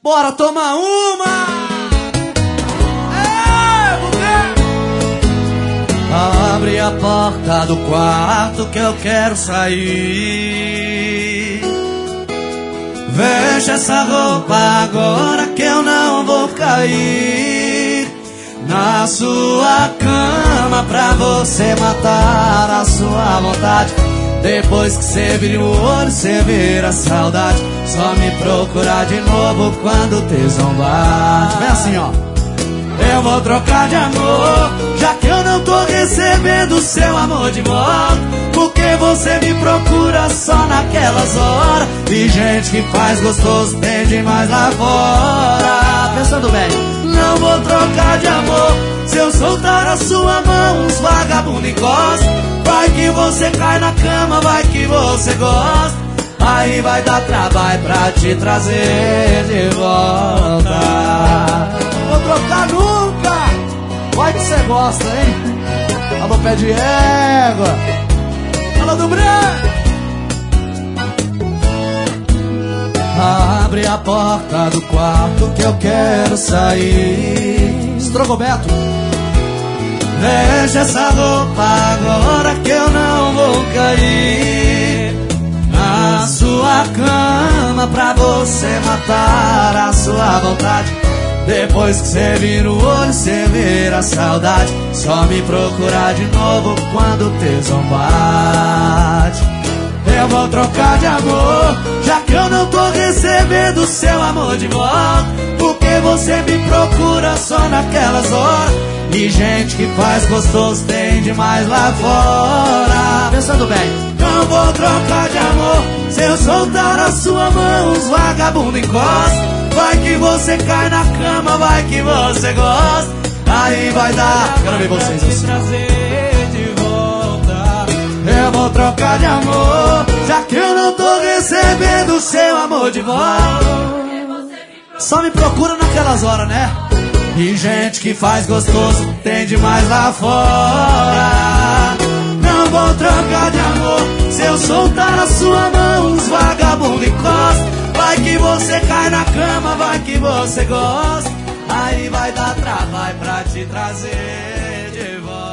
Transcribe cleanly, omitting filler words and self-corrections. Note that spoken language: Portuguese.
Bora tomar uma! Abre a porta do quarto que eu quero sair. Veja essa roupa agora que eu não vou cair na sua cama pra você matar a sua vontade. Depois que você vira o olho, você vira a saudade. Só me procurar de novo quando o tesão bate. Vem assim, ó. Eu vou trocar de amor, já que eu não tô recebendo seu amor de volta. Porque você me procura só naquelas horas. E gente que faz gostoso tem demais lá fora. Pensando bem, não vou trocar de amor. Se eu soltar a sua mão, uns vagabundos encostam. Vai que você cai na cama, vai que você gosta. Aí vai dar trabalho pra te trazer de volta. Não vou trocar nunca. Vai que você gosta, hein? Alô, pé de égua. Alô, do branco. Abre a porta do quarto que eu quero sair. Estrogobeto. Veja essa roupa agora que eu não vou cair na sua cama pra você matar a sua vontade. Depois que você vira o olho, você vira a saudade. Só me procurar de novo quando o tesão bate. Eu vou trocar de amor, já que eu não tô recebendo seu amor de volta. Porque você me procura só naquelas horas. E gente que faz gostoso tem demais lá fora. Pensando bem, não vou trocar de amor. Se eu soltar a sua mão, os vagabundos encostam. Vai que você cai na cama, vai que você gosta. Aí vai dar, quero ver vocês assim. Trazer de volta. Eu vou trocar de amor, já que eu não tô recebendo seu amor de volta. Só me procura naquelas horas, né? E gente que faz gostoso tem demais lá fora. Não vou trocar de amor. Se eu soltar a sua mão, os vagabundos encostam. Vai que você cai na cama, vai que você gosta. Aí vai dar trabalho pra te trazer de volta.